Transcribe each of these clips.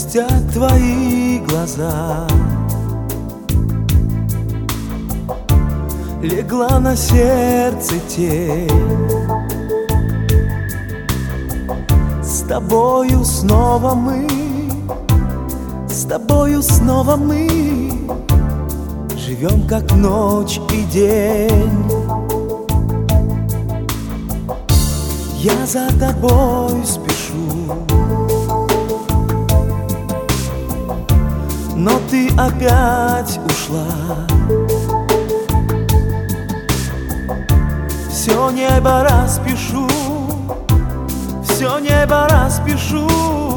грустят твои глаза. Легла на сердце тень. С тобою снова мы, с тобою снова мы живем, как ночь и день. Я за тобой спешу, но ты опять ушла. Все небо распишу, все небо распишу,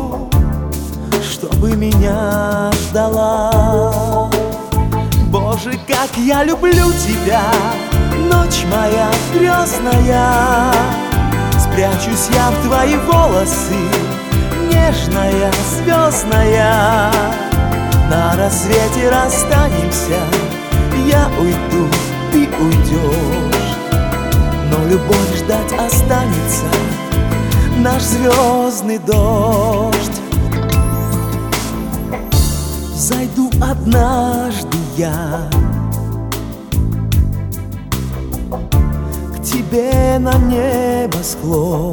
чтобы меня ждала. Боже, как я люблю тебя, ночь моя грезная. Спрячусь я в твои волосы, нежная, звездная. На рассвете расстанемся, я уйду, ты уйдешь, но любовь ждать останется, наш звездный дождь. Зайду однажды я к тебе на небосклон.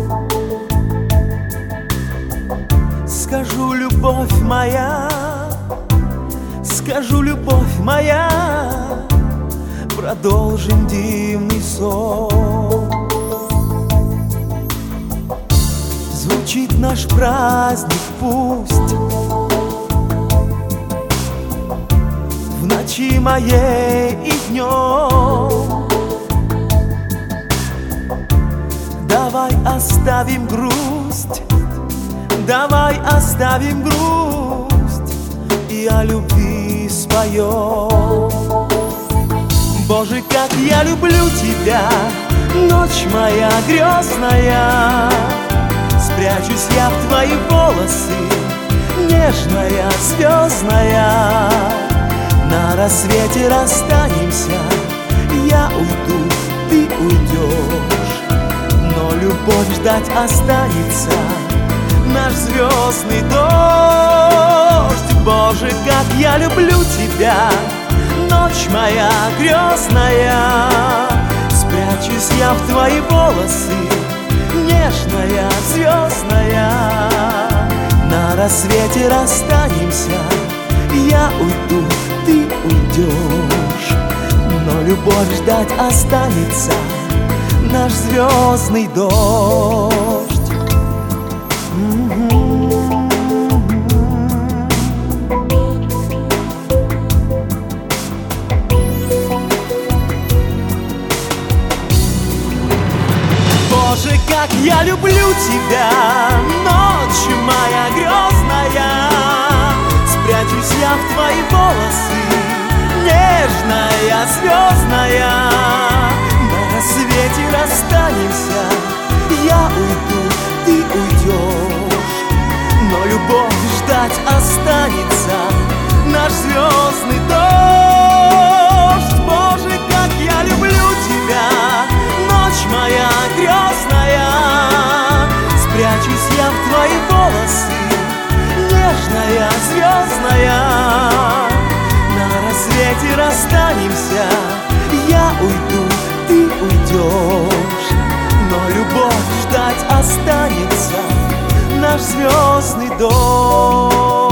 Скажу, любовь моя, скажу, любовь моя, продолжим дивный сон. Звучит наш праздник пусть в ночи моей и днем. Давай оставим грусть, давай оставим грусть и о любви споем. Боже, как я люблю тебя, ночь моя грезная. Спрячусь я в твои волосы, нежная, звездная. На рассвете расстанемся, я уйду, ты уйдешь, но любовь ждать останется, наш звездный дождь. Боже, как я люблю тебя, ночь моя грезная. Спрячусь я в твои волосы, нежная, звездная. На рассвете расстанемся, я уйду, ты уйдешь, но любовь ждать останется, наш звездный дождь. Боже, как я люблю тебя, ночь моя грезная. Спрячусь я в твои волосы, нежная, звездная. На рассвете расстанемся, я уйду, ты уйдешь, но любовь ждать останется, наш звездный дождь. Боже, как я люблю тебя, ночь моя грезная. Спрячусь я в твои волосы, нежная, звездная. На рассвете расстанемся, я уйду, ты уйдешь, но любовь ждать останется, наш звездный дождь.